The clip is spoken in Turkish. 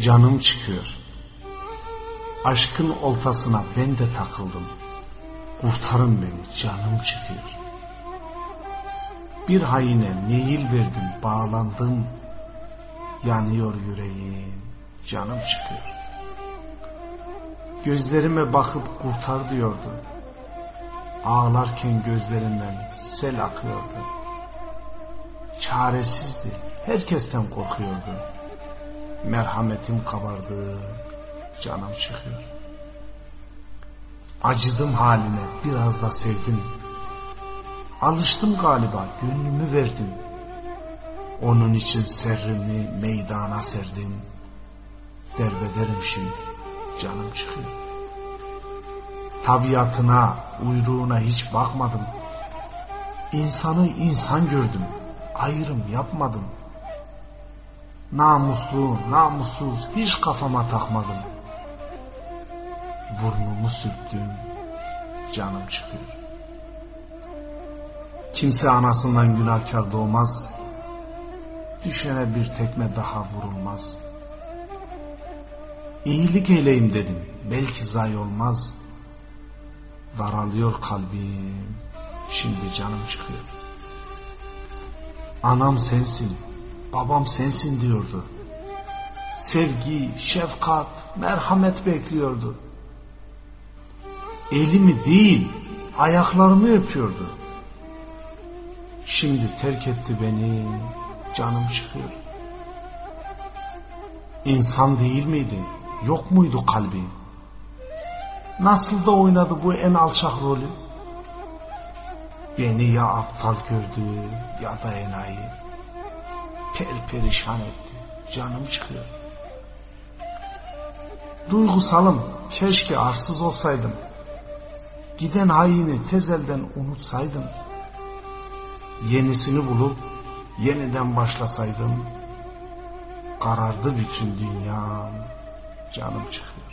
canım çıkıyor. Aşkın oltasına ben de takıldım. Kurtarın beni, canım çıkıyor. Bir haine meyil verdim, bağlandım. Yanıyor yüreğim, canım çıkıyor. Gözlerime bakıp kurtar diyordu. Ağlarken gözlerinden sel akıyordu. Çaresizdi, herkesten korkuyordu. Merhametim kabardı, canım çıkıyor. Acıdım haline, biraz da sevdim. Alıştım galiba, gönlümü verdim. Onun için serrimi meydana serdim. Derbederim şimdi, canım çıkıyor. Tabiatına, uyruğuna hiç bakmadım. İnsanı insan gördüm, ayrım yapmadım. Namuslu, namussuz hiç kafama takmadım. Burnumu sürttüm, canım çıkıyor. Kimse anasından günahkar doğmaz. Düşene bir tekme daha vurulmaz. İyilik eyleyim dedim, belki zayi olmaz. Daralıyor kalbim, şimdi canım çıkıyor. Anam sensin, babam sensin diyordu. Sevgi, şefkat, merhamet bekliyordu. Elimi değil, ayaklarımı öpüyordu. Şimdi terk etti beni, canım çıkıyor. İnsan değil miydi, yok muydu kalbi? Nasıl da oynadı bu en alçak rolü? Beni ya aptal gördü ya da enayi. Perperişan etti, canım çıkıyor. Duygusalım, keşke arsız olsaydım. Giden haini tez elden unutsaydım. Yenisini bulup yeniden başlasaydım. Karardı bütün dünyam, canım çıkıyor.